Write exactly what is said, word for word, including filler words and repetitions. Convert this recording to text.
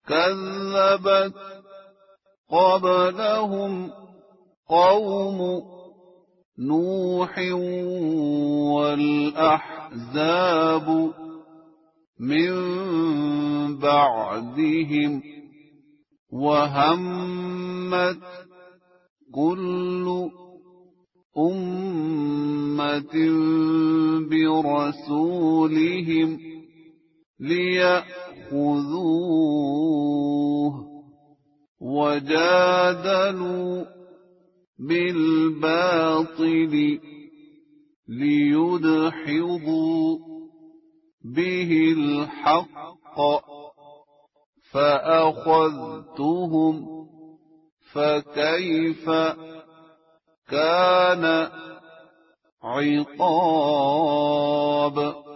كذبت قبلهم قوم نوح والأحزاب من بعدهم وهمت كل أمة برسولهم ليأخذوه وجادلوا بالباطل ليدحضوا به الحق فأخذتهم فكيف كان عقاب.